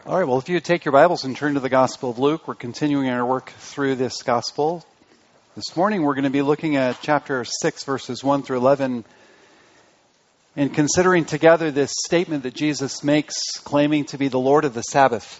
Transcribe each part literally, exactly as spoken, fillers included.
All right, well, if you would take your Bibles and turn to the Gospel of Luke, we're continuing our work through this Gospel. This morning we're going to be looking at chapter six, verses one through eleven, and considering together this statement that Jesus makes, claiming to be the Lord of the Sabbath.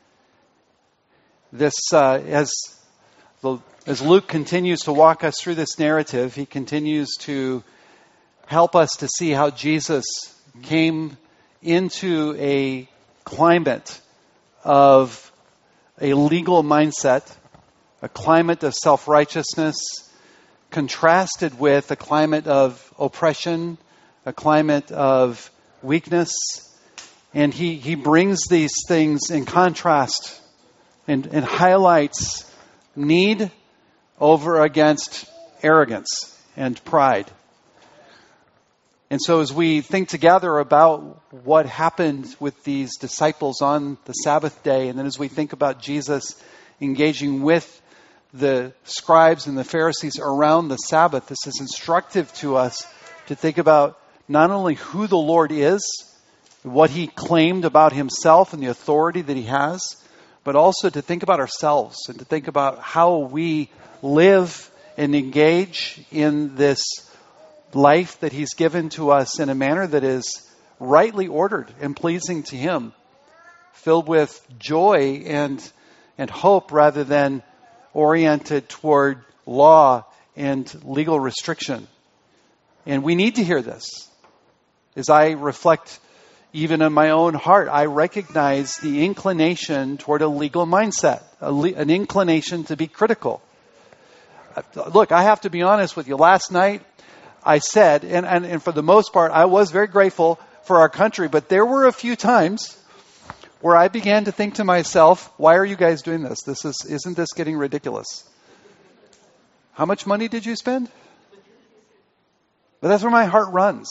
This, uh, as, the, as Luke continues to walk us through this narrative, he continues to help us to see how Jesus came into a climate of a legal mindset, a climate of self-righteousness, contrasted with a climate of oppression, a climate of weakness. And he, he brings these things in contrast and, and highlights need over against arrogance and pride. And so as we think together about what happened with these disciples on the Sabbath day, and then as we think about Jesus engaging with the scribes and the Pharisees around the Sabbath, this is instructive to us to think about not only who the Lord is, what he claimed about himself and the authority that he has, but also to think about ourselves and to think about how we live and engage in this life that he's given to us in a manner that is rightly ordered and pleasing to him, filled with joy and and hope rather than oriented toward law and legal restriction. And we need to hear this. As I reflect even in my own heart, I recognize the inclination toward a legal mindset, a le- an inclination to be critical. Look, I have to be honest with you. Last night, I said, and, and, and for the most part, I was very grateful for our country, but there were a few times where I began to think to myself, why are you guys doing this? This is, isn't this getting ridiculous? How much money did you spend? But that's where my heart runs.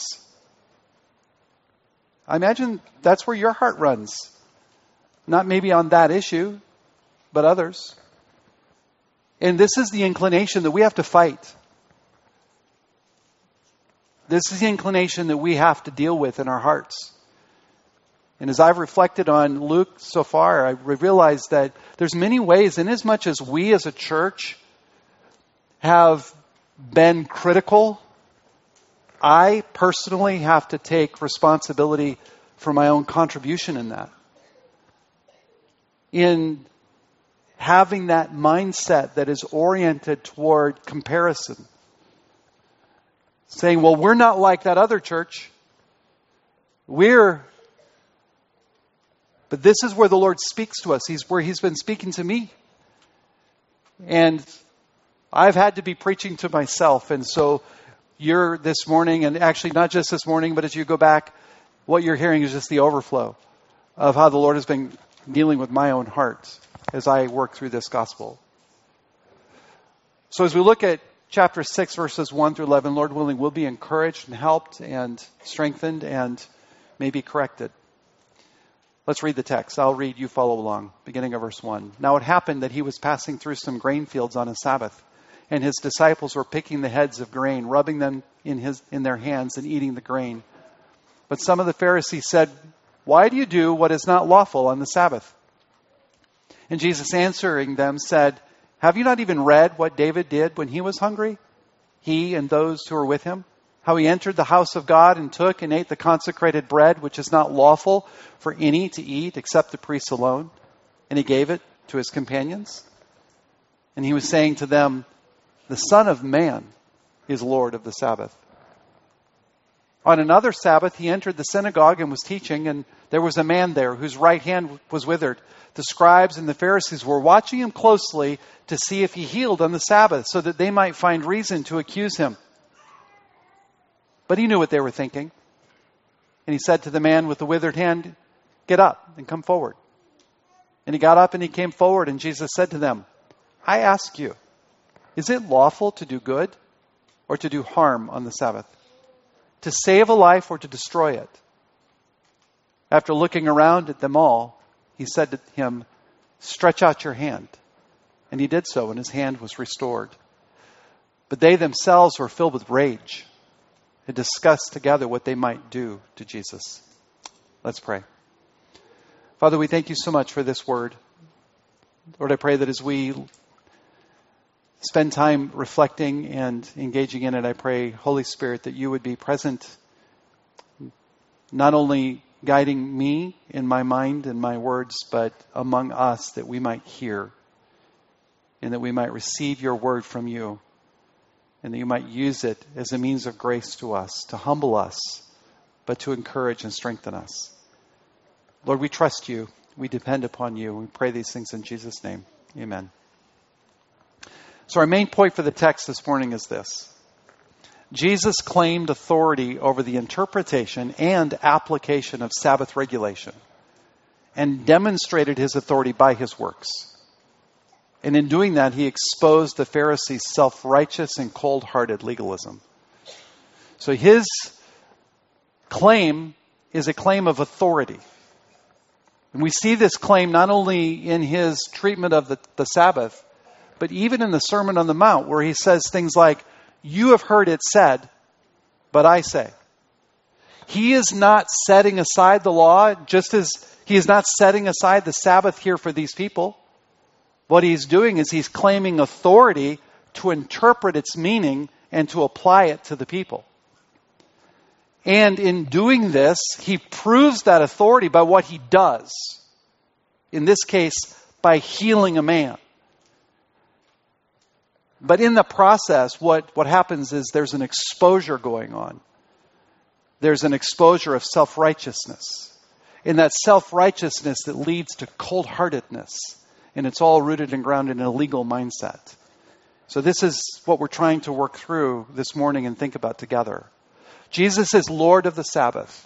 I imagine that's where your heart runs. Not maybe on that issue, but others. And this is the inclination that we have to fight. This is the inclination that we have to deal with in our hearts. And as I've reflected on Luke so far, I realize that there's many ways, in as much as we as a church have been critical, I personally have to take responsibility for my own contribution in that. In having that mindset that is oriented toward comparison. Saying, well, we're not like that other church. We're, but this is where the Lord speaks to us. He's where He's been speaking to me. And I've had to be preaching to myself. And so you're this morning, and actually not just this morning, but as you go back, what you're hearing is just the overflow of how the Lord has been dealing with my own heart as I work through this gospel. So as we look at chapter six, verses one through eleven, Lord willing, we'll be encouraged and helped and strengthened and maybe corrected. Let's read the text. I'll read, you follow along, beginning of verse one. Now it happened that he was passing through some grain fields on a Sabbath, and his disciples were picking the heads of grain, rubbing them in his in their hands and eating the grain. But some of the Pharisees said, "Why do you do what is not lawful on the Sabbath?" And Jesus answering them said, "Have you not even read what David did when he was hungry? He and those who were with him? How he entered the house of God and took and ate the consecrated bread, which is not lawful for any to eat except the priests alone. And he gave it to his companions. And he was saying to them, the Son of Man is Lord of the Sabbath." On another Sabbath, he entered the synagogue and was teaching, and there was a man there whose right hand was withered. The scribes and the Pharisees were watching him closely to see if he healed on the Sabbath, so that they might find reason to accuse him. But he knew what they were thinking. And he said to the man with the withered hand, "Get up and come forward." And he got up and he came forward, and Jesus said to them, "I ask you, is it lawful to do good or to do harm on the Sabbath? To save a life or to destroy it?" After looking around at them all, he said to him, "Stretch out your hand." And he did so, and his hand was restored. But they themselves were filled with rage and discussed together what they might do to Jesus. Let's pray. Father, we thank you so much for this word. Lord, I pray that as we spend time reflecting and engaging in it, I pray, Holy Spirit, that you would be present, not only guiding me in my mind and my words, but among us, that we might hear and that we might receive your word from you, and that you might use it as a means of grace to us, to humble us, but to encourage and strengthen us. Lord, we trust you. We depend upon you. We pray these things in Jesus' name. Amen. So our main point for the text this morning is this. Jesus claimed authority over the interpretation and application of Sabbath regulation and demonstrated his authority by his works. And in doing that, he exposed the Pharisees' self-righteous and cold-hearted legalism. So his claim is a claim of authority. And we see this claim not only in his treatment of the, the Sabbath, but even in the Sermon on the Mount, where he says things like, "You have heard it said, but I say." He is not setting aside the law, just as he is not setting aside the Sabbath here for these people. What he's doing is he's claiming authority to interpret its meaning and to apply it to the people. And in doing this, he proves that authority by what he does. In this case, by healing a man. But in the process, what, what happens is there's an exposure going on. There's an exposure of self-righteousness. And that self-righteousness that leads to cold-heartedness. And it's all rooted and grounded in a legal mindset. So this is what we're trying to work through this morning and think about together. Jesus is Lord of the Sabbath.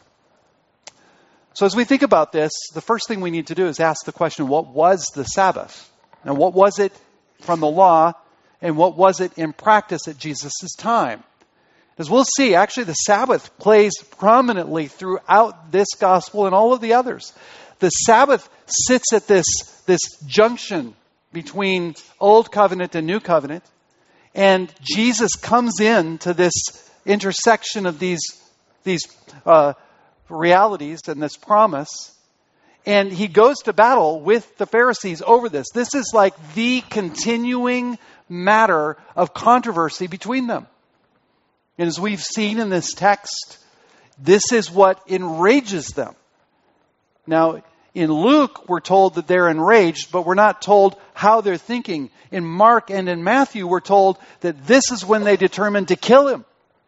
So as we think about this, the first thing we need to do is ask the question, what was the Sabbath? Now, what was it from the law, and what was it in practice at Jesus' time? As we'll see, actually the Sabbath plays prominently throughout this gospel and all of the others. The Sabbath sits at this, this junction between Old Covenant and New Covenant. And Jesus comes in to this intersection of these, these uh, realities and this promise. And he goes to battle with the Pharisees over this. This is like the continuing matter of controversy between them. And as we've seen in this text, this is what enrages them. Now, in Luke, we're told that they're enraged, but we're not told how they're thinking. In Mark and in Matthew, we're told that this is when they determined to kill him.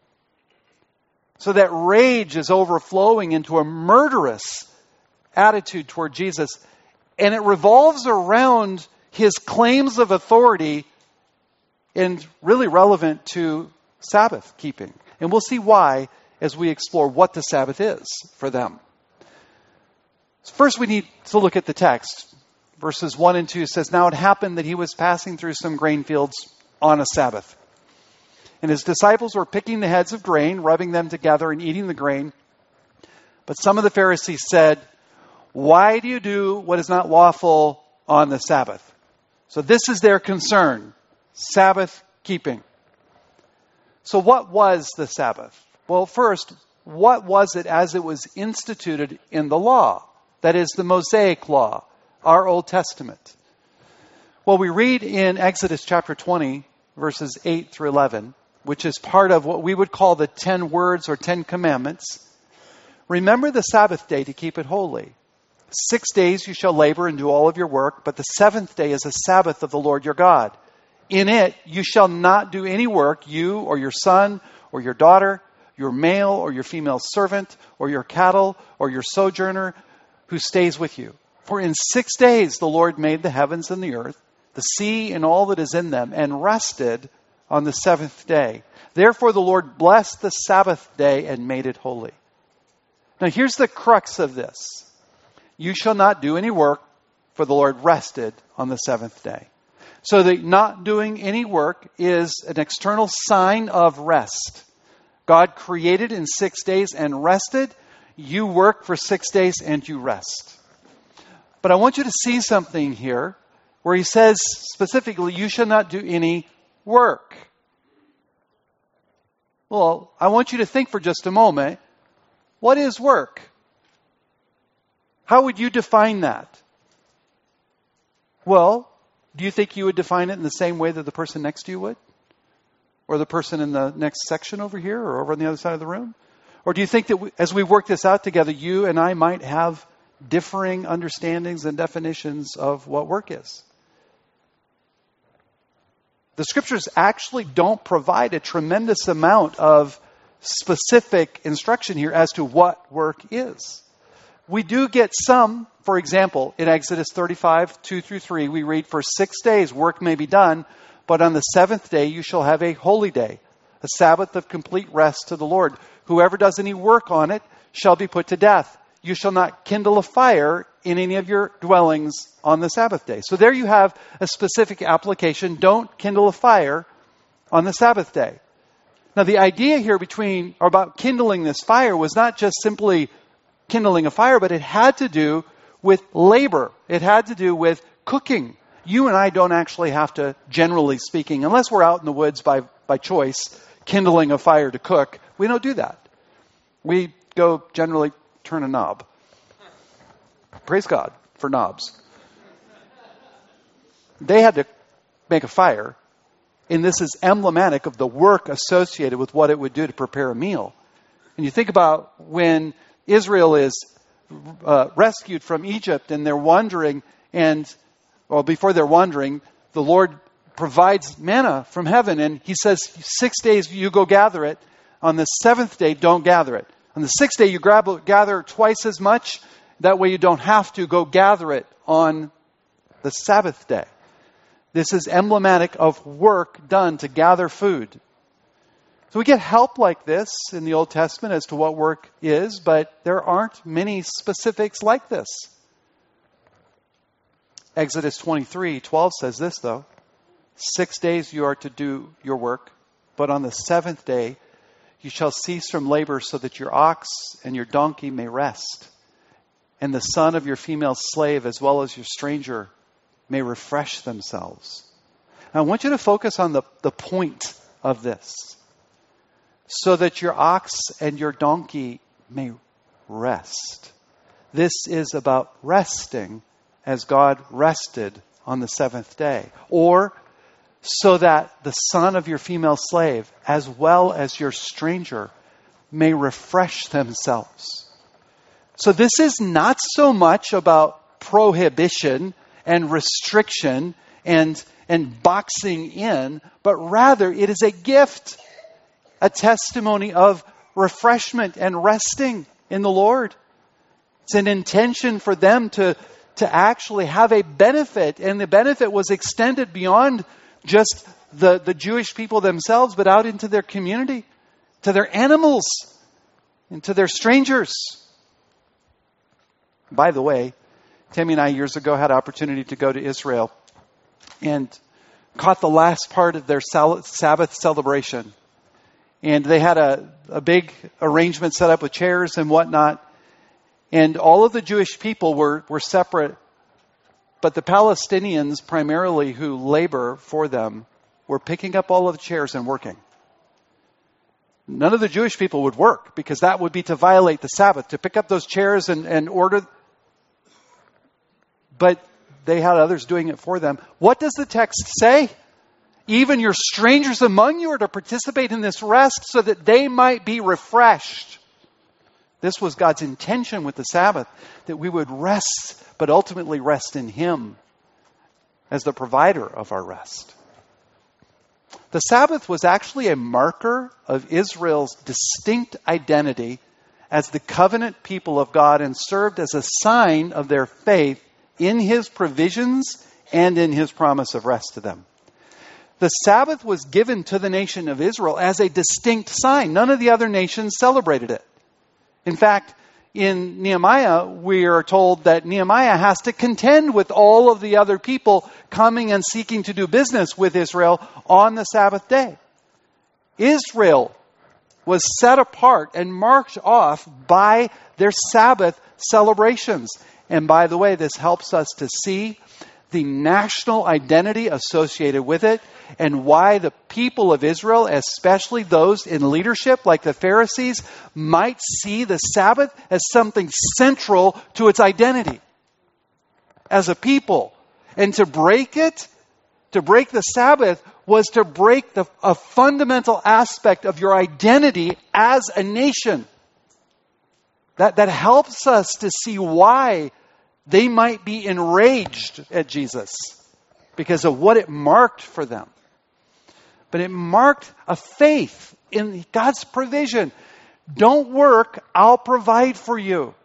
So that rage is overflowing into a murderous attitude toward Jesus. And it revolves around his claims of authority and really relevant to Sabbath keeping. And we'll see why as we explore what the Sabbath is for them. First, we need to look at the text. Verses one and two says, "Now it happened that he was passing through some grain fields on a Sabbath. And his disciples were picking the heads of grain, rubbing them together and eating the grain. But some of the Pharisees said, 'Why do you do what is not lawful on the Sabbath?'" So this is their concern, Sabbath keeping. So what was the Sabbath? Well, first, what was it as it was instituted in the law? That is the Mosaic law, our Old Testament. Well, we read in Exodus chapter twenty, verses eight through eleven, which is part of what we would call the ten words or ten commandments. "Remember the Sabbath day to keep it holy. Six days you shall labor and do all of your work, but the seventh day is a Sabbath of the Lord your God. In it you shall not do any work, you or your son or your daughter, your male or your female servant, or your cattle or your sojourner who stays with you. For in six days the Lord made the heavens and the earth, the sea and all that is in them, and rested on the seventh day. Therefore the Lord blessed the Sabbath day and made it holy." Now here's the crux of this. "You shall not do any work, for the Lord rested on the seventh day." So the not doing any work is an external sign of rest. God created in six days and rested. You work for six days and you rest. But I want you to see something here where he says specifically, "You shall not do any work." Well, I want you to think for just a moment, what is work? How would you define that? Well, do you think you would define it in the same way that the person next to you would? Or the person in the next section over here or over on the other side of the room? Or do you think that we, as we work this out together, you and I might have differing understandings and definitions of what work is? The scriptures actually don't provide a tremendous amount of specific instruction here as to what work is. We do get some, for example, in Exodus thirty-five, two through three, we read, "For six days work may be done, but on the seventh day you shall have a holy day, a Sabbath of complete rest to the Lord. Whoever does any work on it shall be put to death. You shall not kindle a fire in any of your dwellings on the Sabbath day." So there you have a specific application. Don't kindle a fire on the Sabbath day. Now the idea here between or about kindling this fire was not just simply kindling a fire, but it had to do with labor. It had to do with cooking. You and I don't actually have to, generally speaking, unless we're out in the woods by, by choice, kindling a fire to cook, we don't do that. We go generally turn a knob. Praise God for knobs. They had to make a fire, and this is emblematic of the work associated with what it would do to prepare a meal. And you think about when Israel is uh, rescued from Egypt and they're wandering, and well, before they're wandering, the Lord provides manna from heaven, and he says, six days you go gather it. On the seventh day, don't gather it. On the sixth day, you grab, gather twice as much. That way you don't have to go gather it on the Sabbath day. This is emblematic of work done to gather food. So we get help like this in the Old Testament as to what work is, but there aren't many specifics like this. Exodus twenty-three twelve says this, though. Six days you are to do your work, but on the seventh day you shall cease from labor so that your ox and your donkey may rest, and the son of your female slave as well as your stranger may refresh themselves. Now, I want you to focus on the, the point of this. So that your ox and your donkey may rest. This is about resting as God rested on the seventh day. Or so that the son of your female slave as well as your stranger may refresh themselves. So this is not so much about prohibition and restriction and, and boxing in, but rather it is a gift, a testimony of refreshment and resting in the Lord. It's an intention for them to, to actually have a benefit, and the benefit was extended beyond just the, the Jewish people themselves, but out into their community, to their animals, and to their strangers. By the way, Tammy and I years ago had opportunity to go to Israel and caught the last part of their Sabbath celebration. And they had a, a big arrangement set up with chairs and whatnot. And all of the Jewish people were, were separate. But the Palestinians, primarily who labor for them, were picking up all of the chairs and working. None of the Jewish people would work because that would be to violate the Sabbath, to pick up those chairs and, and order. But they had others doing it for them. What does the text say? Even your strangers among you are to participate in this rest so that they might be refreshed. This was God's intention with the Sabbath, that we would rest, but ultimately rest in Him as the provider of our rest. The Sabbath was actually a marker of Israel's distinct identity as the covenant people of God and served as a sign of their faith in His provisions and in His promise of rest to them. The Sabbath was given to the nation of Israel as a distinct sign. None of the other nations celebrated it. In fact, in Nehemiah, we are told that Nehemiah has to contend with all of the other people coming and seeking to do business with Israel on the Sabbath day. Israel was set apart and marked off by their Sabbath celebrations. And by the way, this helps us to see the national identity associated with it, and why the people of Israel, especially those in leadership like the Pharisees, might see the Sabbath as something central to its identity as a people. And to break it, to break the Sabbath, was to break the, a fundamental aspect of your identity as a nation. That, that helps us to see why they might be enraged at Jesus, because of what it marked for them. But it marked a faith in God's provision. Don't work, I'll provide for you.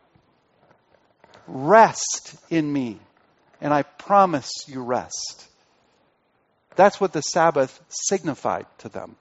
Rest in me, and I promise you rest. That's what the Sabbath signified to them.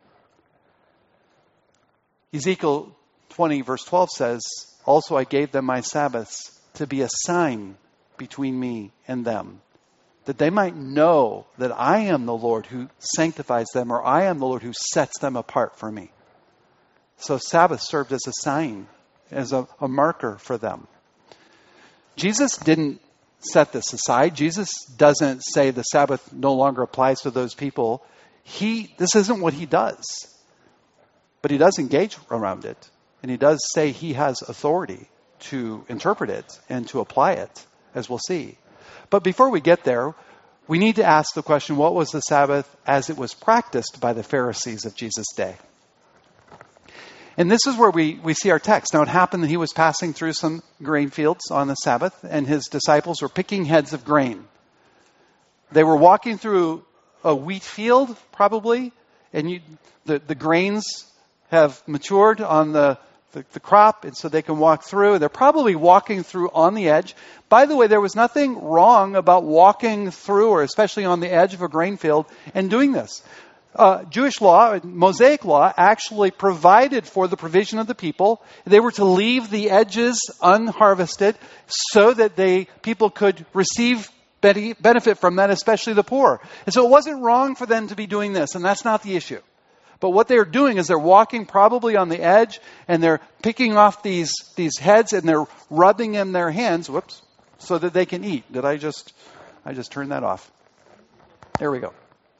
Ezekiel twenty verse twelve says, also I gave them my Sabbaths to be a sign between me and them, that they might know that I am the Lord who sanctifies them, or I am the Lord who sets them apart for me. So Sabbath served as a sign, as a, a marker for them. Jesus didn't set this aside. Jesus doesn't say the Sabbath no longer applies to those people. He, this isn't what he does. But he does engage around it. And he does say he has authority to interpret it and to apply it, as we'll see. But before we get there, we need to ask the question, what was the Sabbath as it was practiced by the Pharisees of Jesus' day? And this is where we, we see our text. Now, it happened that he was passing through some grain fields on the Sabbath, and his disciples were picking heads of grain. They were walking through a wheat field, probably, and you, the, the grains have matured on the, the, the crop, and so they can walk through. They're probably walking through on the edge. By the way, there was nothing wrong about walking through, or especially on the edge of a grain field, and doing this. Uh, Jewish law, Mosaic law, actually provided for the provision of the people. They were to leave the edges unharvested so that they people could receive benefit from that, especially the poor. And so it wasn't wrong for them to be doing this, and that's not the issue. But what they're doing is they're walking probably on the edge, and they're picking off these, these heads, and they're rubbing in their hands, whoops, so that they can eat. Did I just, I just turned that off? There we go.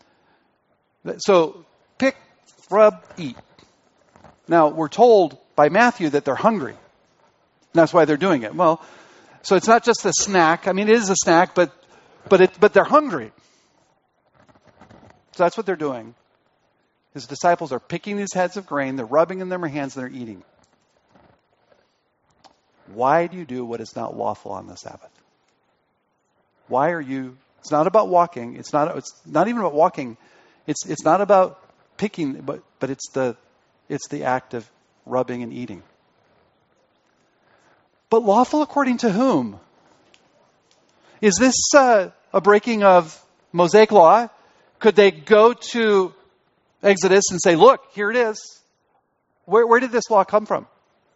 So, pick, rub, eat. Now, we're told by Matthew that they're hungry. And that's why they're doing it. Well, so it's not just a snack. I mean, it is a snack, but but it, but they're hungry. So that's what they're doing. His disciples are picking these heads of grain, they're rubbing in their hands, and they're eating. Why do you do what is not lawful on the Sabbath? Why are you... It's not about walking. It's not, it's not even about walking. It's it's not about picking, but but it's the it's the act of rubbing and eating. But lawful according to whom? Is this uh, a breaking of Mosaic law? Could they go to Exodus and say, "Look, here it is"? Where where did this law come from?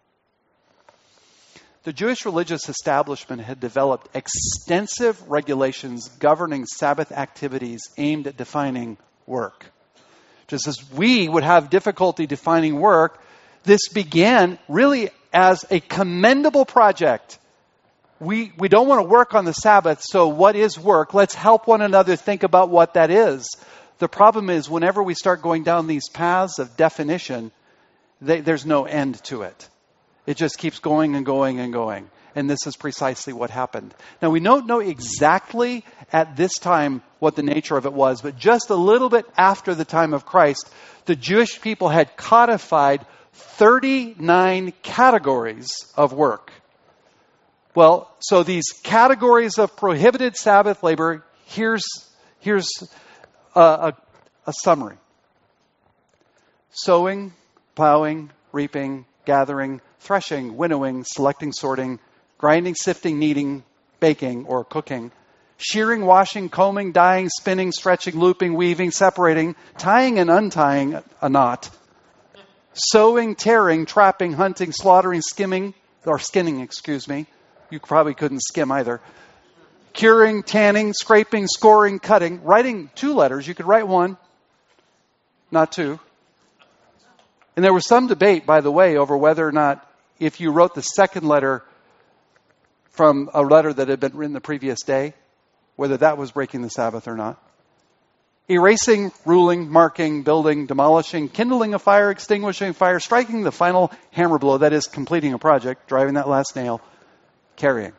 The Jewish religious establishment had developed extensive regulations governing Sabbath activities aimed at defining work. Just as we would have difficulty defining work, this began really as a commendable project. We we don't want to work on the Sabbath, so what is work? Let's help one another think about what that is. The problem is, whenever we start going down these paths of definition, they, there's no end to it. It just keeps going and going and going. And this is precisely what happened. Now, we don't know exactly at this time what the nature of it was, but just a little bit after the time of Christ, the Jewish people had codified thirty-nine categories of work. Well, so these categories of prohibited Sabbath labor, here's, here's a, a, a summary. Sowing, plowing, reaping, gathering, threshing, winnowing, selecting, sorting, grinding, sifting, kneading, baking, or cooking, shearing, washing, combing, dyeing, spinning, stretching, looping, weaving, separating, tying and untying a knot, sewing, tearing, trapping, hunting, slaughtering, skimming, or skinning, excuse me. You probably couldn't skim either. Curing, tanning, scraping, scoring, cutting, writing two letters. You could write one, not two. And there was some debate, by the way, over whether or not if you wrote the second letter from a letter that had been written the previous day, whether that was breaking the Sabbath or not. Erasing, ruling, marking, building, demolishing, kindling a fire, extinguishing a fire, striking the final hammer blow, that is completing a project, driving that last nail, carrying.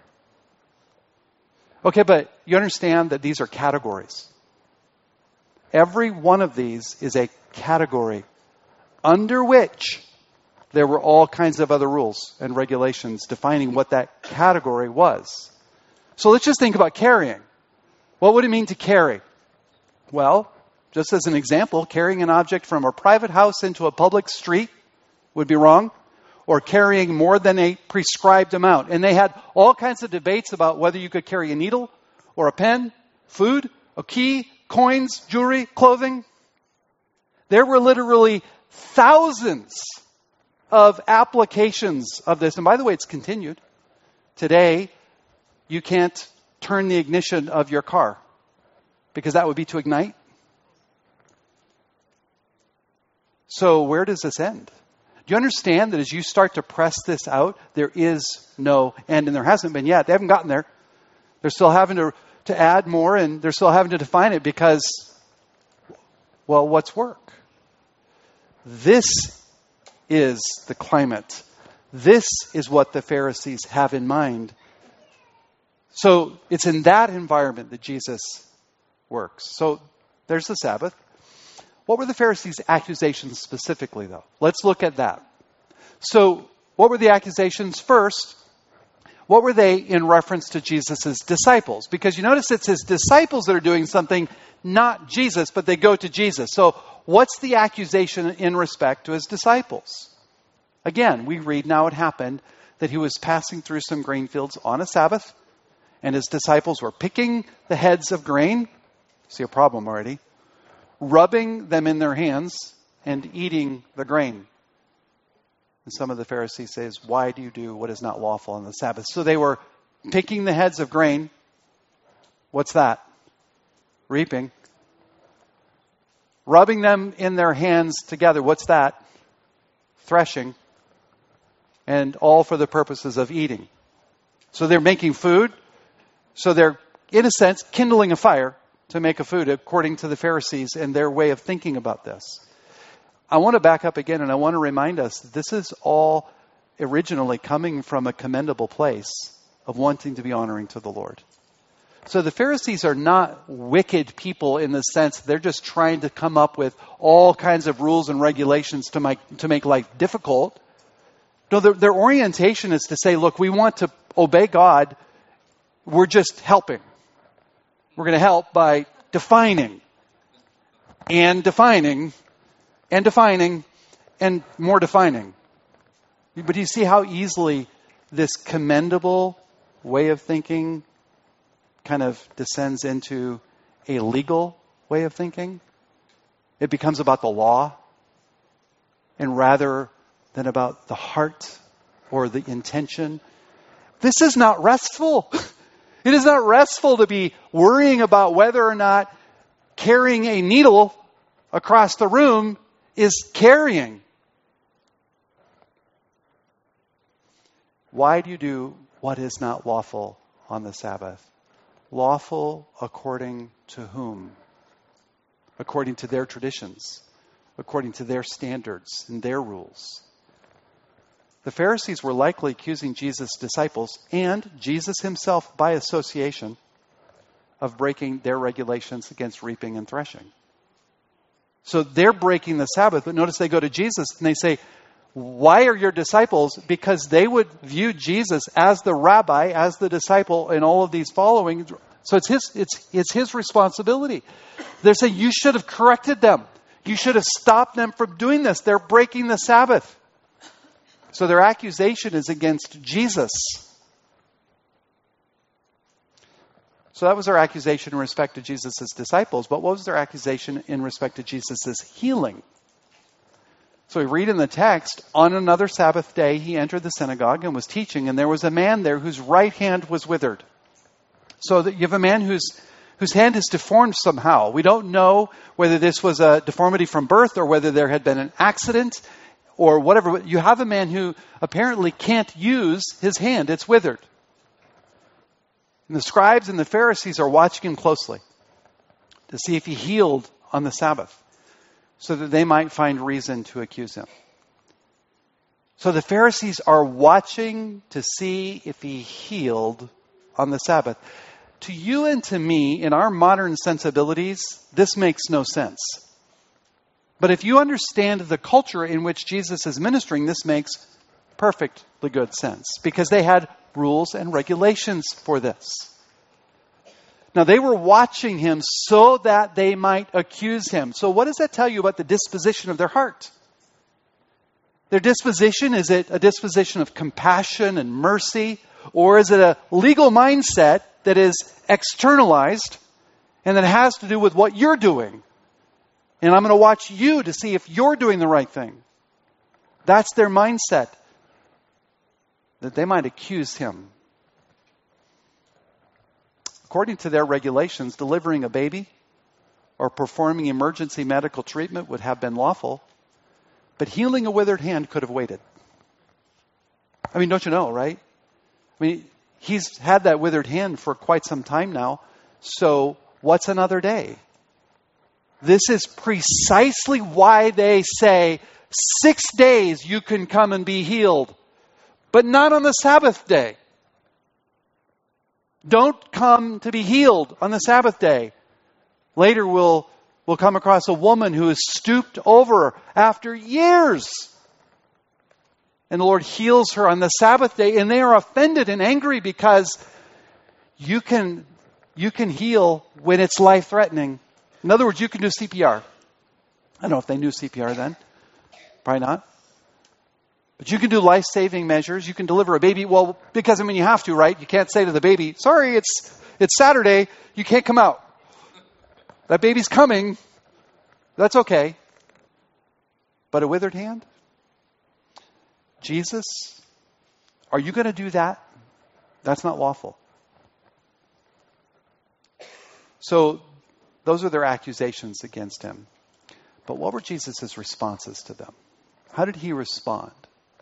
Okay, but you understand that these are categories. Every one of these is a category under which there were all kinds of other rules and regulations defining what that category was. So let's just think about carrying. What would it mean to carry? Well, just as an example, carrying an object from a private house into a public street would be wrong, or carrying more than a prescribed amount. And they had all kinds of debates about whether you could carry a needle or a pen, food, a key, coins, jewelry, clothing. There were literally thousands of applications of this. And by the way, it's continued. Today, you can't turn the ignition of your car because that would be to ignite. So where does this end? Do you understand that as you start to press this out, there is no end, and there hasn't been yet. They haven't gotten there. They're still having to, to add more, and they're still having to define it because, well, what's work? This is the climate. This is what the Pharisees have in mind. So it's in that environment that Jesus works. So there's the Sabbath. What were the Pharisees' accusations specifically, though? Let's look at that. So what were the accusations? First, what were they in reference to Jesus' disciples? Because you notice it's his disciples that are doing something, not Jesus, but they go to Jesus. So what's the accusation in respect to his disciples? Again, we read, now it happened that he was passing through some grain fields on a Sabbath, and his disciples were picking the heads of grain. See a problem already. Rubbing them in their hands and eating the grain. And some of the Pharisees says, why do you do what is not lawful on the Sabbath? So they were picking the heads of grain. What's that? Reaping. Rubbing them in their hands together. What's that? Threshing. And all for the purposes of eating. So they're making food. So they're, in a sense, kindling a fire to make a food according to the Pharisees and their way of thinking about this. I want to back up again and I want to remind us that this is all originally coming from a commendable place of wanting to be honoring to the Lord. So the Pharisees are not wicked people in the sense they're just trying to come up with all kinds of rules and regulations to make, to make life difficult. No, their, their orientation is to say, look, we want to obey God. We're just helping. We're going to help by defining and defining and defining and more defining. But do you see how easily this commendable way of thinking kind of descends into a legal way of thinking? It becomes about the law and rather than about the heart or the intention. This is not restful. It is not restful to be worrying about whether or not carrying a needle across the room is carrying. Why do you do what is not lawful on the Sabbath? Lawful according to whom? According to their traditions, according to their standards and their rules. The Pharisees were likely accusing Jesus' disciples and Jesus himself by association of breaking their regulations against reaping and threshing. So they're breaking the Sabbath, but notice they go to Jesus and they say, why are your disciples? Because they would view Jesus as the rabbi, as the disciple in all of these following. So it's his, it's, it's his responsibility. They're saying you should have corrected them. You should have stopped them from doing this. They're breaking the Sabbath. So their accusation is against Jesus. So that was their accusation in respect to Jesus' disciples. But what was their accusation in respect to Jesus' healing? So we read in the text, on another Sabbath day, he entered the synagogue and was teaching, and there was a man there whose right hand was withered. So that you have a man whose whose hand is deformed somehow. We don't know whether this was a deformity from birth or whether there had been an accident or whatever. You have a man who apparently can't use his hand. It's withered. And the scribes and the Pharisees are watching him closely to see if he healed on the Sabbath, so that they might find reason to accuse him. So the Pharisees are watching to see if he healed on the Sabbath. To you and to me, in our modern sensibilities, this makes no sense. But if you understand the culture in which Jesus is ministering, this makes perfectly good sense, because they had rules and regulations for this. Now, they were watching him so that they might accuse him. So what does that tell you about the disposition of their heart? Their disposition, is it a disposition of compassion and mercy? Or is it a legal mindset that is externalized and that has to do with what you're doing? And I'm going to watch you to see if you're doing the right thing. That's their mindset, that they might accuse him. According to their regulations, delivering a baby or performing emergency medical treatment would have been lawful, but healing a withered hand could have waited. I mean, don't you know, right? I mean, he's had that withered hand for quite some time now, so what's another day? This is precisely why they say, six days you can come and be healed, but not on the Sabbath day. Don't come to be healed on the Sabbath day. Later we'll, we'll come across a woman who is stooped over after years. And the Lord heals her on the Sabbath day, and they are offended and angry because you can, you can heal when it's life-threatening. In other words, you can do C P R. I don't know if they knew C P R then. Probably not. But you can do life-saving measures. You can deliver a baby. Well, because, I mean, you have to, right? You can't say to the baby, sorry, it's it's Saturday. You can't come out. That baby's coming. That's okay. But a withered hand? Jesus, are you going to do that? That's not lawful. So, those are their accusations against him. But what were Jesus' responses to them? How did he respond?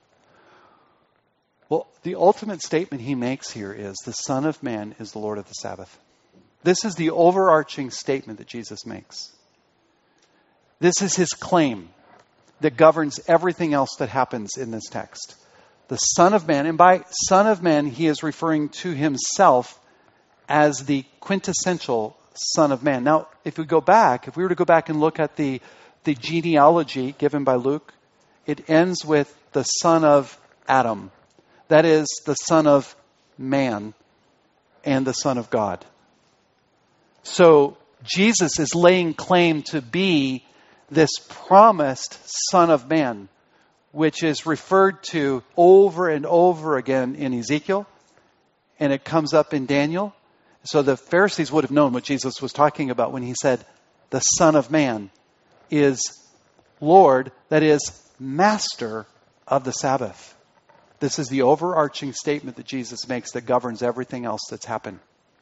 Well, the ultimate statement he makes here is, the Son of Man is the Lord of the Sabbath. This is the overarching statement that Jesus makes. This is his claim that governs everything else that happens in this text. The Son of Man, and by Son of Man, he is referring to himself as the quintessential Son of Man. Now, if we go back, if we were to go back and look at the, the genealogy given by Luke, it ends with the son of Adam. That is, the Son of Man and the Son of God. So, Jesus is laying claim to be this promised Son of Man, which is referred to over and over again in Ezekiel, and it comes up in Daniel. So the Pharisees would have known what Jesus was talking about when he said, the Son of Man is Lord, that is, Master of the Sabbath. This is the overarching statement that Jesus makes that governs everything else that's happened.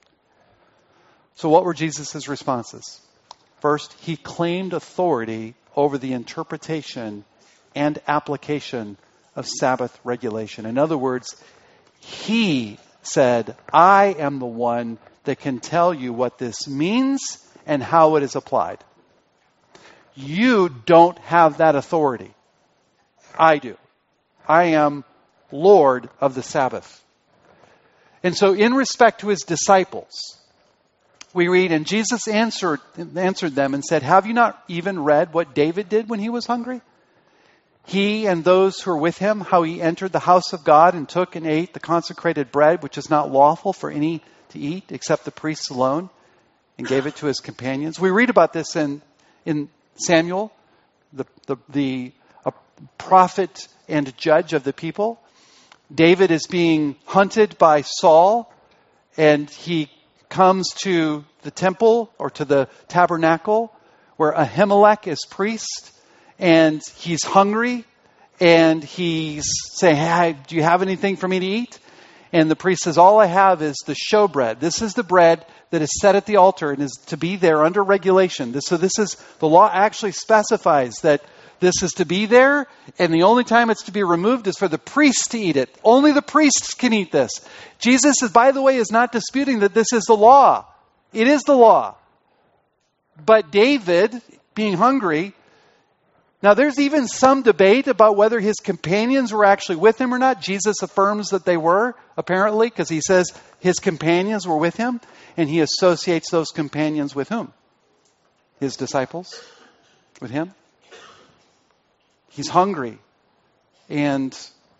So what were Jesus' responses? First, he claimed authority over the interpretation and application of Sabbath regulation. In other words, he said, I am the one that can tell you what this means and how it is applied. You don't have that authority. I do. I am Lord of the Sabbath. And so in respect to his disciples, we read, and Jesus answered, answered them and said, have you not even read what David did when he was hungry? He and those who were with him, how he entered the house of God and took and ate the consecrated bread, which is not lawful for any to eat except the priests alone, and gave it to his companions. We read about this in, in Samuel, the, the, the a prophet and judge of the people. David is being hunted by Saul, and he comes to the temple or to the tabernacle where Ahimelech is priest, and he's hungry, and he's saying, hey, do you have anything for me to eat? And the priest says, all I have is the showbread. This is the bread that is set at the altar and is to be there under regulation. This, so this is, the law actually specifies that This is to be there, and the only time it's to be removed is for the priests to eat it. Only the priests can eat this. Jesus, is, by the way, is not disputing that this is the law. It is the law. But David, being hungry, now there's even some debate about whether his companions were actually with him or not. Jesus affirms that they were, apparently, because he says his companions were with him, and he associates those companions with whom? His disciples, with him. He's hungry. And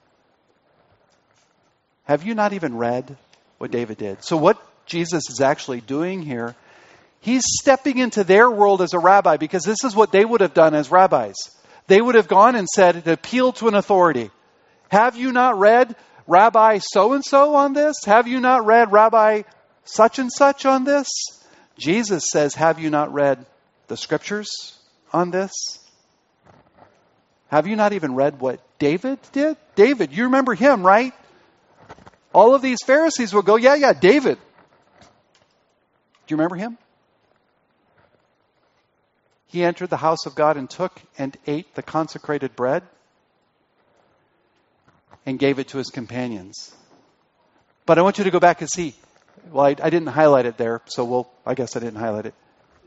have you not even read what David did? So what Jesus is actually doing here, he's stepping into their world as a rabbi, because this is what they would have done as rabbis. They would have gone and said, to appeal to an authority. Have you not read Rabbi so-and-so on this? Have you not read Rabbi such and such on this? Jesus says, have you not read the scriptures on this? Have you not even read what David did? David, you remember him, right? All of these Pharisees will go, yeah, yeah, David. Do you remember him? He entered the house of God and took and ate the consecrated bread and gave it to his companions. But I want you to go back and see. Well, I, I didn't highlight it there, so we'll, I guess I didn't highlight it.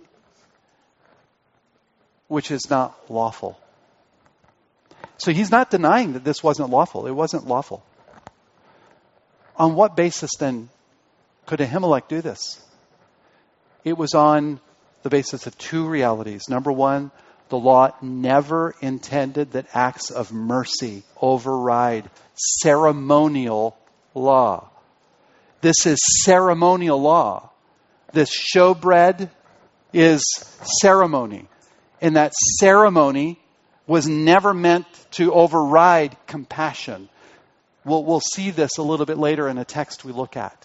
Which is not lawful. So he's not denying that this wasn't lawful. It wasn't lawful. On what basis then could Ahimelech do this? It was on the basis of two realities. Number one, the law never intended that acts of mercy override ceremonial law. This is ceremonial law. This showbread is ceremony. And that ceremony was never meant to override compassion. We'll, we'll see this a little bit later in a text we look at.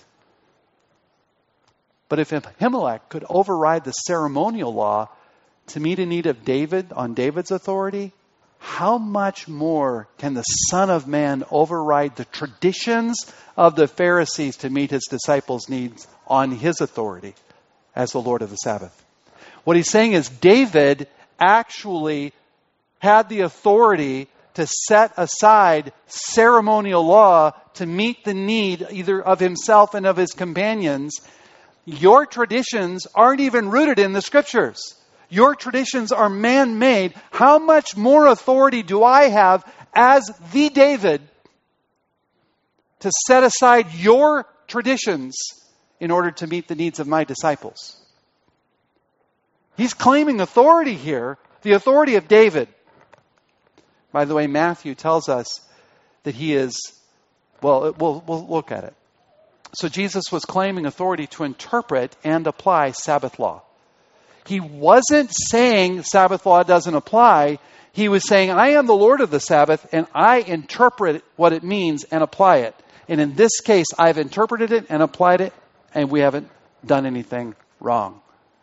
But if Ahimelech could override the ceremonial law to meet a need of David on David's authority, how much more can the Son of Man override the traditions of the Pharisees to meet his disciples' needs on his authority as the Lord of the Sabbath? What he's saying is David actually had the authority to set aside ceremonial law to meet the need either of himself and of his companions. Your traditions aren't even rooted in the scriptures. Your traditions are man-made. How much more authority do I have as the David to set aside your traditions in order to meet the needs of my disciples? He's claiming authority here, the authority of David. By the way, Matthew tells us that he is, well, we'll, we'll look at it. So Jesus was claiming authority to interpret and apply Sabbath law. He wasn't saying Sabbath law doesn't apply. He was saying, I am the Lord of the Sabbath, and I interpret what it means and apply it. And in this case, I've interpreted it and applied it, and we haven't done anything wrong.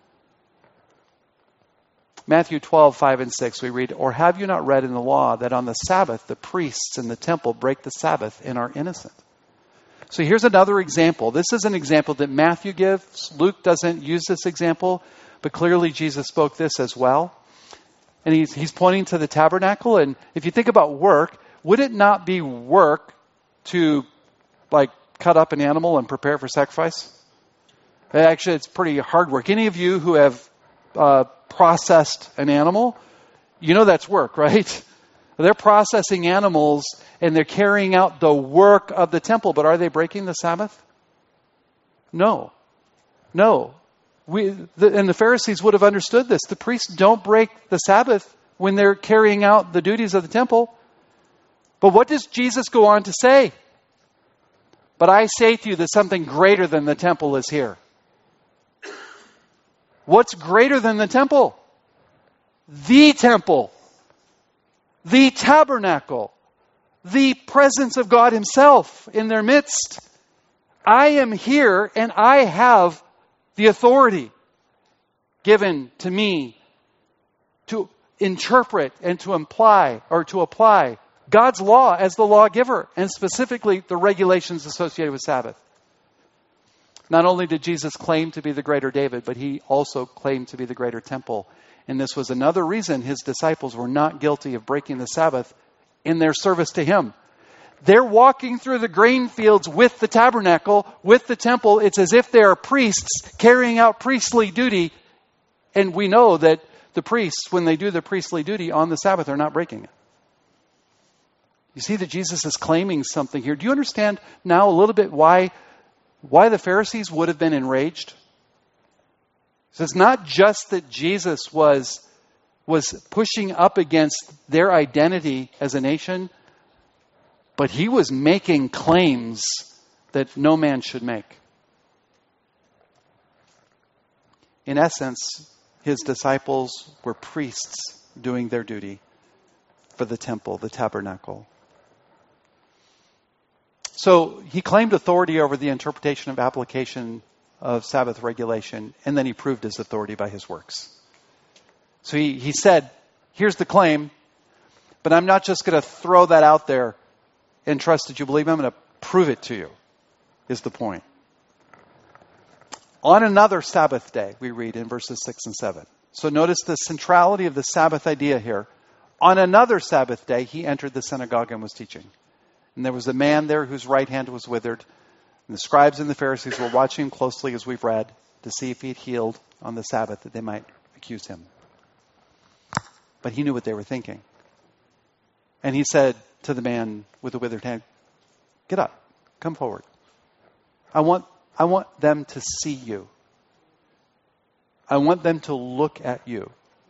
Matthew twelve, five and six, we read, or have you not read in the law that on the Sabbath the priests in the temple break the Sabbath and are innocent? So here's another example. This is an example that Matthew gives. Luke doesn't use this example, but clearly Jesus spoke this as well. And he's, he's pointing to the tabernacle. And if you think about work, would it not be work to like cut up an animal and prepare for sacrifice? Actually, it's pretty hard work. Any of you who have uh, processed an animal, you know that's work, right? They're processing animals and they're carrying out the work of the temple, but are they breaking the Sabbath? No. No. We, the, and the Pharisees would have understood this. The priests don't break the Sabbath when they're carrying out the duties of the temple. But what does Jesus go on to say? But I say to you that something greater than the temple is here. What's greater than the temple? The temple. The tabernacle. The presence of God himself in their midst. I am here and I have the authority given to me to interpret and to imply or to apply God's law as the lawgiver, and specifically the regulations associated with Sabbath. Not only did Jesus claim to be the greater David, but he also claimed to be the greater temple. And this was another reason his disciples were not guilty of breaking the Sabbath in their service to him. They're walking through the grain fields with the tabernacle, with the temple. It's as if they are priests carrying out priestly duty. And we know that the priests, when they do the priestly duty on the Sabbath, are not breaking it. You see that Jesus is claiming something here. Do you understand now a little bit why, why the Pharisees would have been enraged? So it's not just that Jesus was, was pushing up against their identity as a nation, but he was making claims that no man should make. In essence, his disciples were priests doing their duty for the temple, the tabernacle. So he claimed authority over the interpretation of application of Sabbath regulation, and then he proved his authority by his works. So he, he said, here's the claim, but I'm not just going to throw that out there and trust that you believe me. I'm going to prove it to you, is the point. On another Sabbath day, we read in verses six and seven. So notice the centrality of the Sabbath idea here. On another Sabbath day, he entered the synagogue and was teaching. And there was a man there whose right hand was withered. And the scribes and the Pharisees were watching him closely, as we've read, to see if he'd healed on the Sabbath, that they might accuse him. But he knew what they were thinking. And he said to the man with the withered hand, get up, come forward. I want, I want them to see you. I want them to look at you.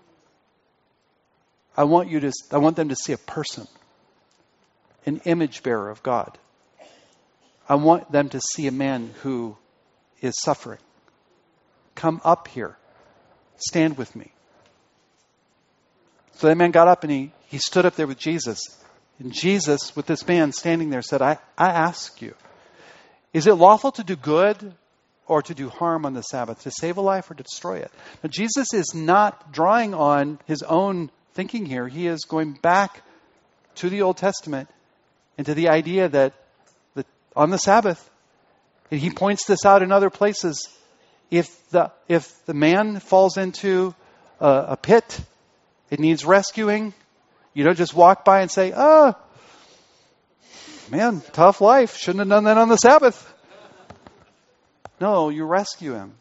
I want you to, I want them to see a person, an image bearer of God. I want them to see a man who is suffering. Come up here. Stand with me. So that man got up and he, he stood up there with Jesus. And Jesus, with this man standing there, said, I, I ask you, is it lawful to do good or to do harm on the Sabbath, to save a life or to destroy it? Now, Jesus is not drawing on his own thinking here. He is going back to the Old Testament and to the idea that the, on the Sabbath, and he points this out in other places, if the if the man falls into a, a pit, it needs rescuing, you don't just walk by and say, oh, man, tough life. Shouldn't have done that on the Sabbath. No, you rescue him.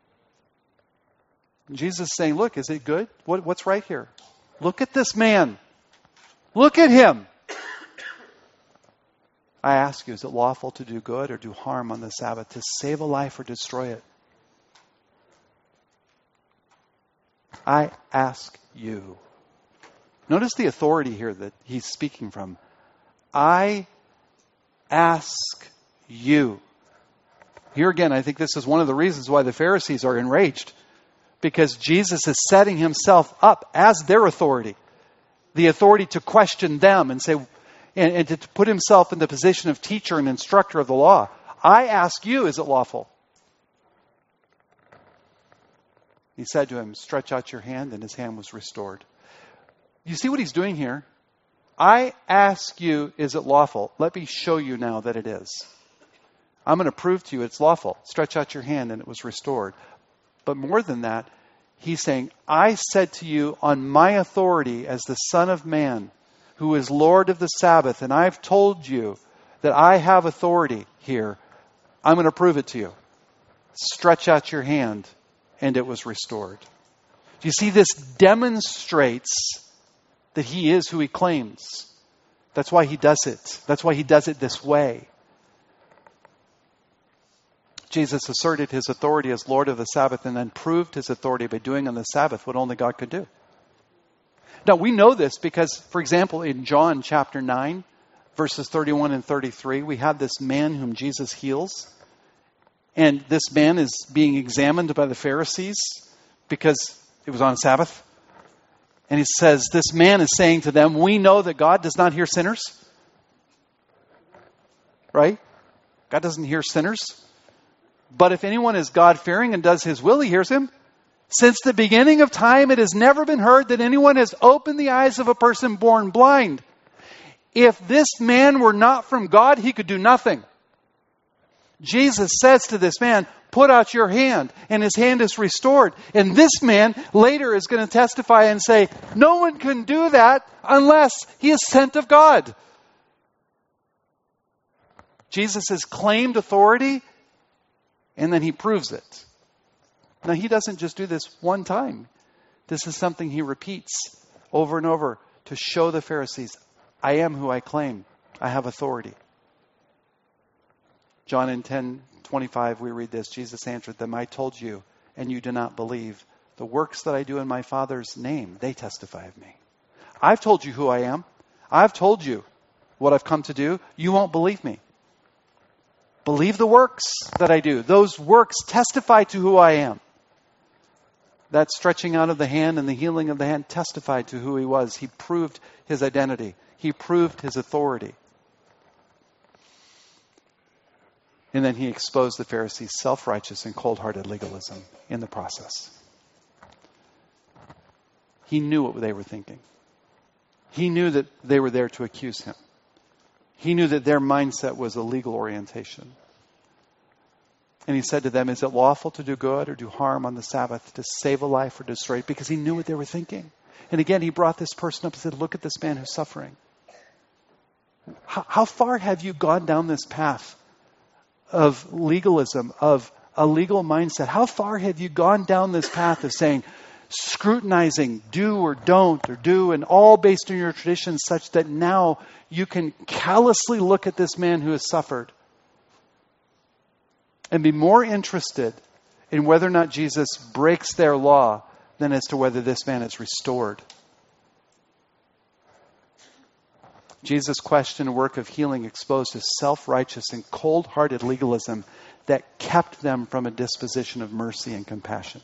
And Jesus is saying, look, is it good? What, what's right here? Look at this man. Look at him. I ask you, is it lawful to do good or do harm on the Sabbath, to save a life or destroy it? I ask you. Notice the authority here that he's speaking from. I ask you. Here again, I think this is one of the reasons why the Pharisees are enraged. Because Jesus is setting himself up as their authority. The authority to question them and say, and, and to put himself in the position of teacher and instructor of the law. I ask you, is it lawful? He said to him, stretch out your hand, and his hand was restored. You see what he's doing here? I ask you, is it lawful? Let me show you now that it is. I'm going to prove to you it's lawful. Stretch out your hand, and it was restored. But more than that, he's saying, I said to you on my authority as the Son of Man, who is Lord of the Sabbath, and I've told you that I have authority here. I'm going to prove it to you. Stretch out your hand, and it was restored. Do you see, this demonstrates that he is who he claims. That's why he does it. That's why he does it this way. Jesus asserted his authority as Lord of the Sabbath and then proved his authority by doing on the Sabbath what only God could do. Now, we know this because, for example, in John chapter nine, verses thirty-one and thirty-three, we have this man whom Jesus heals. And this man is being examined by the Pharisees because it was on Sabbath. And he says, this man is saying to them, we know that God does not hear sinners. Right? God doesn't hear sinners. But if anyone is God-fearing and does his will, he hears him. Since the beginning of time, it has never been heard that anyone has opened the eyes of a person born blind. If this man were not from God, he could do nothing. Jesus says to this man, put out your hand, and his hand is restored. And this man later is going to testify and say, no one can do that unless he is sent of God. Jesus has claimed authority, and then he proves it. Now, he doesn't just do this one time. This is something he repeats over and over to show the Pharisees, I am who I claim. I have authority. John in ten twenty-five, we read this. Jesus answered them, I told you, and you do not believe. The works that I do in my Father's name, they testify of me. I've told you who I am. I've told you what I've come to do. You won't believe me. Believe the works that I do. Those works testify to who I am. That stretching out of the hand and the healing of the hand testified to who he was. He proved his identity. He proved his authority. And then he exposed the Pharisees' self-righteous and cold-hearted legalism in the process. He knew what they were thinking. He knew that they were there to accuse him. He knew that their mindset was a legal orientation. And he said to them, is it lawful to do good or do harm on the Sabbath, to save a life or destroy it? Because he knew what they were thinking. And again, he brought this person up and said, look at this man who's suffering. How, how far have you gone down this path of legalism, of a legal mindset? How far have you gone down this path of saying, scrutinizing, do or don't, or do, and all based on your traditions, such that now you can callously look at this man who has suffered and be more interested in whether or not Jesus breaks their law than as to whether this man is restored. Jesus' question and work of healing exposed a self-righteous and cold-hearted legalism that kept them from a disposition of mercy and compassion.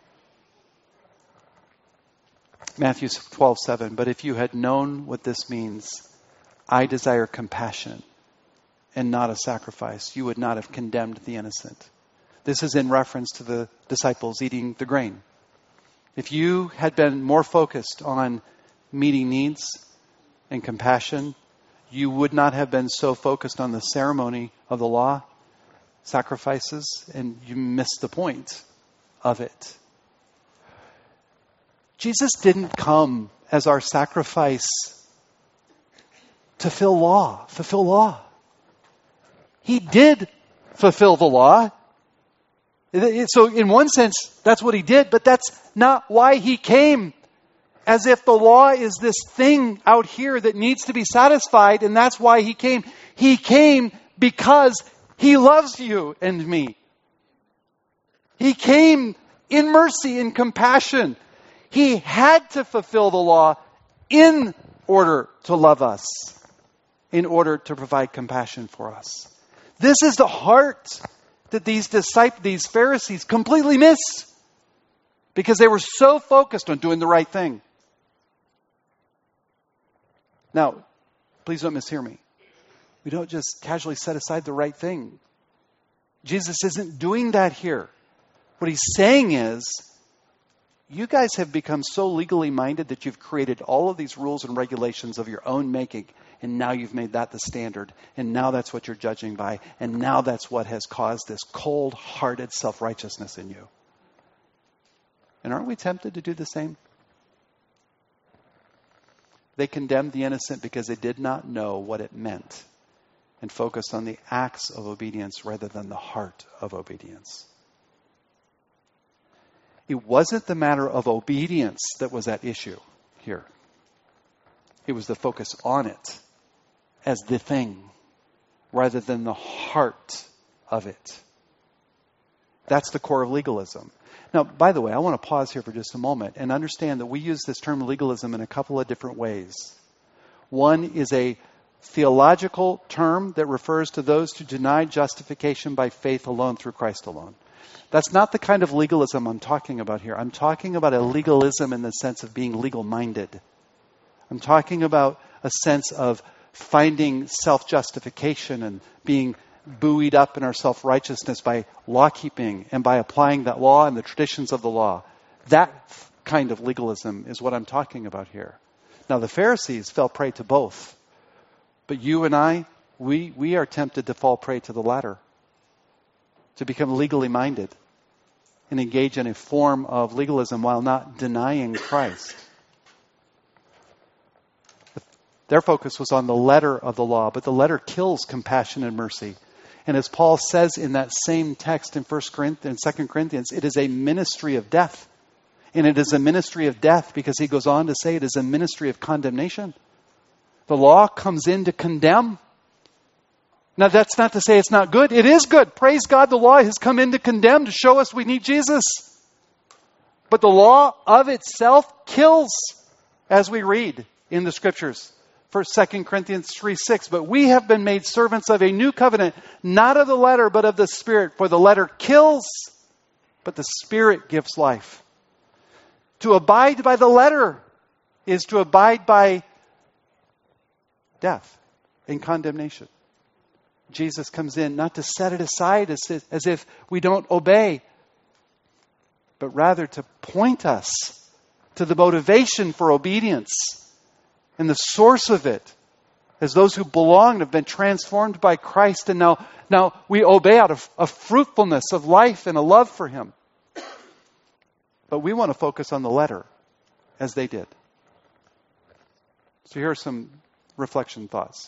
Matthew twelve seven, but if you had known what this means, I desire compassion and not a sacrifice, you would not have condemned the innocent. This is in reference to the disciples eating the grain. If you had been more focused on meeting needs and compassion, you would not have been so focused on the ceremony of the law, sacrifices, and you missed the point of it. Jesus didn't come as our sacrifice to fulfill law, fulfill law. He did fulfill the law. So in one sense, that's what he did, but that's not why he came. As if the law is this thing out here that needs to be satisfied, and that's why he came. He came because he loves you and me. He came in mercy and compassion. He had to fulfill the law in order to love us, in order to provide compassion for us. This is the heart that these disciples, these Pharisees completely missed because they were so focused on doing the right thing. Now, please don't mishear me. We don't just casually set aside the right thing. Jesus isn't doing that here. What he's saying is, you guys have become so legally minded that you've created all of these rules and regulations of your own making, and now you've made that the standard, and now that's what you're judging by, and now that's what has caused this cold-hearted self-righteousness in you. And aren't we tempted to do the same? They condemned the innocent because they did not know what it meant and focused on the acts of obedience rather than the heart of obedience. It wasn't the matter of obedience that was at issue here. It was the focus on it as the thing rather than the heart of it. That's the core of legalism. Now, by the way, I want to pause here for just a moment and understand that we use this term legalism in a couple of different ways. One is a theological term that refers to those who deny justification by faith alone through Christ alone. That's not the kind of legalism I'm talking about here. I'm talking about a legalism in the sense of being legal-minded. I'm talking about a sense of finding self-justification and being buoyed up in our self-righteousness by law-keeping and by applying that law and the traditions of the law. That kind of legalism is what I'm talking about here. Now, the Pharisees fell prey to both. But you and I, we, we are tempted to fall prey to the latter. to become legally minded and engage in a form of legalism while not denying Christ. Their focus was on the letter of the law, but the letter kills compassion and mercy. And as Paul says in that same text in First Corinthians, Second Corinthians, it is a ministry of death. And it is a ministry of death because he goes on to say it is a ministry of condemnation. The law comes in to condemn. Now that's not to say it's not good. It is good. Praise God, the law has come in to condemn, to show us we need Jesus. But the law of itself kills, as we read in the Scriptures. First, Second Corinthians three six. But we have been made servants of a new covenant, not of the letter, but of the Spirit. For the letter kills, but the Spirit gives life. To abide by the letter is to abide by death and condemnation. Jesus comes in not to set it aside as if, as if we don't obey, but rather to point us to the motivation for obedience and the source of it, as those who belong have been transformed by Christ, and now, now we obey out of a fruitfulness of life and a love for Him. But we want to focus on the letter, as they did. So here are some reflection thoughts.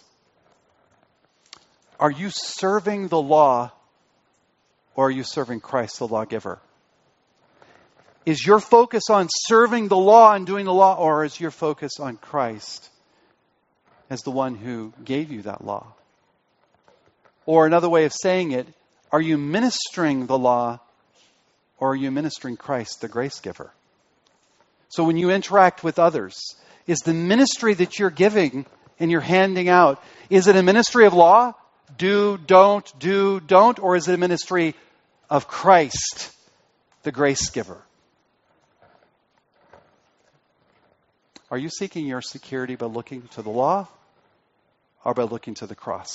Are you serving the law, or are you serving Christ, the lawgiver? Is your focus on serving the law and doing the law, or is your focus on Christ as the one who gave you that law? Or another way of saying it, are you ministering the law, or are you ministering Christ, the grace giver? So when you interact with others, is the ministry that you're giving and you're handing out, is it a ministry of law? Do, don't, do, don't, or is it a ministry of Christ, the grace giver? Are you seeking your security by looking to the law or by looking to the cross?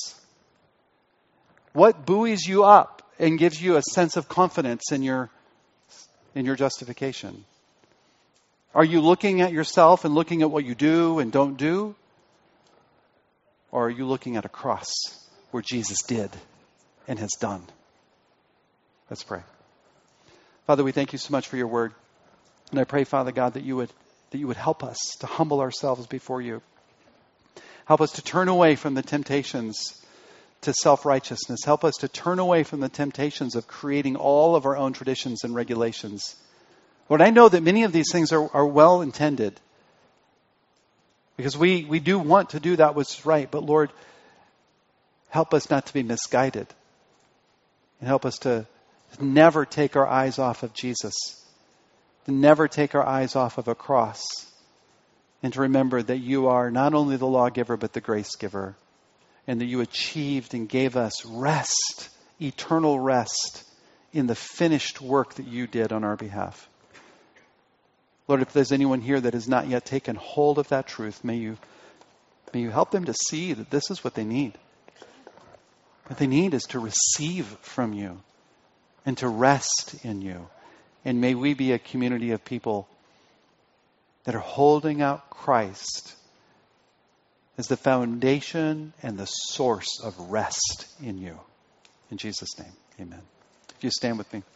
What buoys you up and gives you a sense of confidence in your, in your justification? Are you looking at yourself and looking at what you do and don't do? Or are you looking at a cross where Jesus did and has done? Let's pray. Father, we thank you so much for your word. And I pray, Father God, that you would that you would help us to humble ourselves before you. Help us to turn away from the temptations to self-righteousness. Help us to turn away from the temptations of creating all of our own traditions and regulations. Lord, I know that many of these things are, are well intended, because we, we do want to do that what's right. But Lord, help us not to be misguided. And help us to never take our eyes off of Jesus. To never take our eyes off of a cross. And to remember that you are not only the lawgiver, but the grace giver. And that you achieved and gave us rest, eternal rest, in the finished work that you did on our behalf. Lord, if there's anyone here that has not yet taken hold of that truth, may you, may you help them to see that this is what they need. What they need is to receive from you and to rest in you. And may we be a community of people that are holding out Christ as the foundation and the source of rest in you. In Jesus' name, amen. If you stand with me.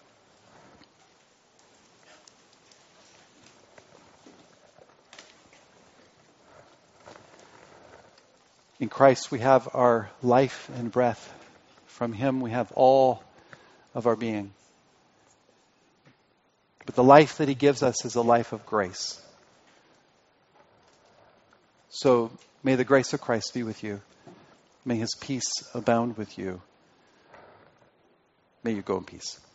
In Christ we have our life and breath. From Him we have all of our being. But the life that He gives us is a life of grace. So may the grace of Christ be with you. May His peace abound with you. May you go in peace.